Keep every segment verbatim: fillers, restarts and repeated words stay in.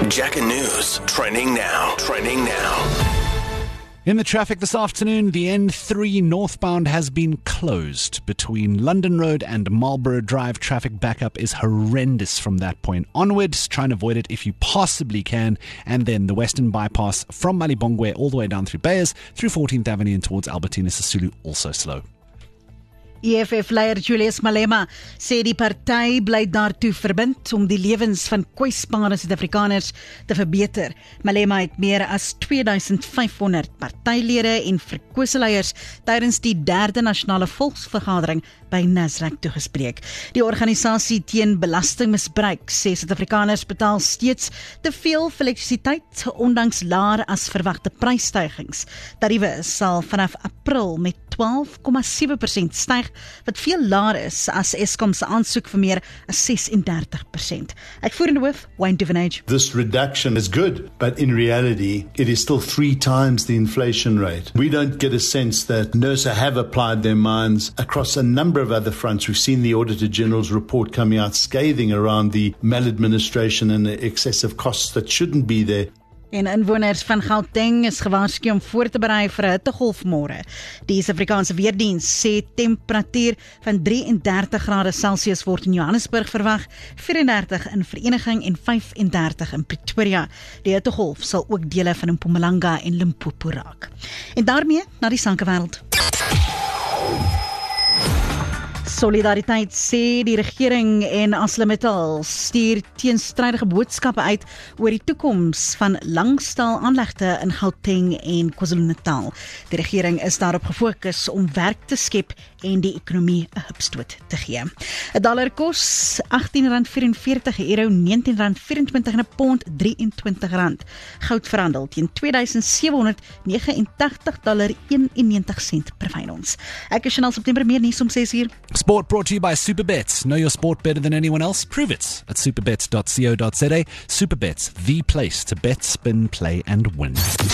Jack and News, trending now, trending now. In the traffic this afternoon, the N three northbound has been closed. Between London Road and Marlborough Drive, traffic backup is horrendous from that point onwards. Try and avoid it if you possibly can. And then the Western Bypass from Malibongwe all the way down through Bayers, through fourteenth Avenue and towards Albertina Sisulu, also slow. E F F-leier Julius Malema sê die party bly daartoe verbind om die lewens van kwesbare Suid-Afrikaners te verbeter. Malema het meer as twee duisend vyfhonderd partylede en verkose leiers tydens die derde nasionale volksvergadering by Nasrec toegespreek. Die organisasie teen belastingmisbruik sê Suid-Afrikaners betaal steeds te veel vir elektrisiteit, ondanks laer as verwagte prysstygings. Tariewe sal vanaf April met twaalf komma sewe persent styg, wat veel laer is as Eskom se aansoek vir meer as ses en dertig persent. Uitvoerende hoof, Wayne Duvenage. This reduction is good, but in reality, it is still three times the inflation rate. We don't get a sense that NERSA have applied their minds across a number of other fronts. We've seen the Auditor General's report coming out scathing around the maladministration and the excessive costs that shouldn't be there. En inwoners van Gauteng is gewaarsku om voor te berei vir 'n hittegolf môre. Die Suid-Afrikaanse Weerdiens sê temperatuur van drie en dertig grade Celsius word in Johannesburg verwag, vyf en dertig in Vereniging en vyf en dertig in Pretoria. Die hittegolf sal ook dele van Mpumalanga en Limpopo raak. En daarmee na die sankewêreld. Solidariteit sê die regering en ArcelorMittal stuur teenstrydige boodskappe uit oor die toekoms van langstaal aanlegte in Gauteng en KwaZulu-Natal. Die regering is daarop gefokus om werk te skep en die ekonomie 'n hupstoot te gee. 'n Dollar kos agttien rand vyf-en-veertig, 'n euro negentien rand vyf-en-twintig en 'n pond drie en twintig rand. Goud verhandel teen twee duisend sewe honderd vyf en agtig dollar een en negentig sent per fyn ons. Ek is Chanel September, meer nuus om ses uur. Sport brought to you by Superbets. Know your sport better than anyone else? Prove it at superbets dot co dot za. Superbets, the place to bet, spin, play and win.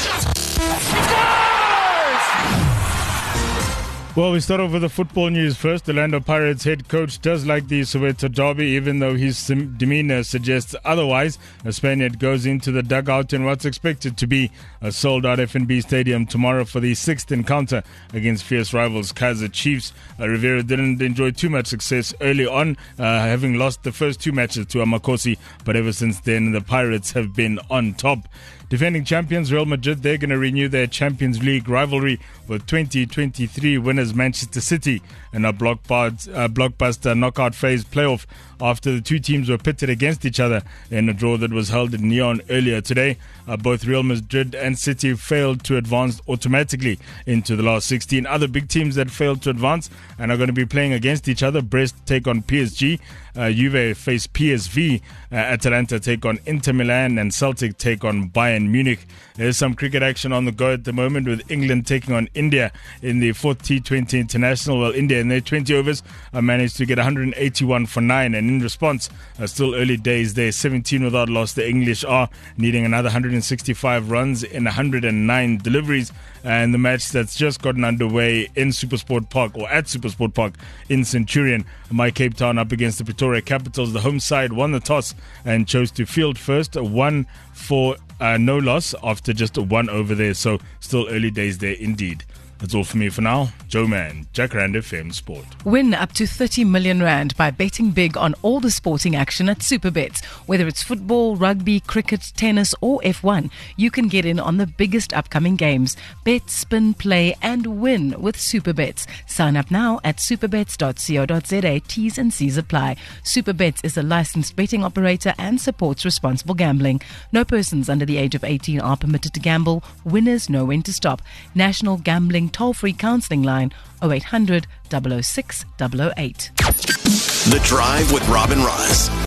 Well, we start off with the football news first. The Orlando Pirates head coach does like the Soweto derby, even though his demeanor suggests otherwise. A Spaniard goes into the dugout in what's expected to be a sold-out F N B Stadium tomorrow for the sixth encounter against fierce rivals Kaizer Chiefs. Uh, Rivera didn't enjoy too much success early on, uh, having lost the first two matches to Amakosi, but ever since then, the Pirates have been on top. Defending champions Real Madrid, they're going to renew their Champions League rivalry with twenty twenty-three winners Manchester City in a blockbuster, uh, blockbuster knockout phase playoff after the two teams were pitted against each other in a draw that was held in Lyon earlier today. Uh, both Real Madrid and City failed to advance automatically into the last sixteen. Other big teams that failed to advance and are going to be playing against each other: Brest take on P S G, uh, Juve face P S V, uh, Atalanta take on Inter Milan, and Celtic take on Bayern Munich. There's some cricket action on the go at the moment, with England taking on India in the fourth T twenty International. Well, India in their twenty overs uh, managed to get one hundred eighty-one for nine, and in response, uh, still early days there, seventeen without loss. The English are needing another one hundred sixty-five runs in one hundred nine deliveries, and the match that's just gotten underway in Supersport Park, or at Supersport Park in Centurion, my Cape Town up against the Pretoria Capitals. The home side won the toss and chose to field first, one for uh, no loss after just one over there, so still early days there indeed. That's all for me for now. Joe Man, Jack Rand F M Sport. Win up to thirty million rand by betting big on all the sporting action at Superbets. Whether it's football, rugby, cricket, tennis or F one, you can get in on the biggest upcoming games. Bet, spin, play and win with Superbets. Sign up now at superbets dot co dot za. T's and C's apply. Superbets is a licensed betting operator and supports responsible gambling. No persons under the age of eighteen are permitted to gamble. Winners know when to stop. National Gambling toll-free counselling line oh eight hundred, double oh six, double oh eight. The Drive with Robin Ross.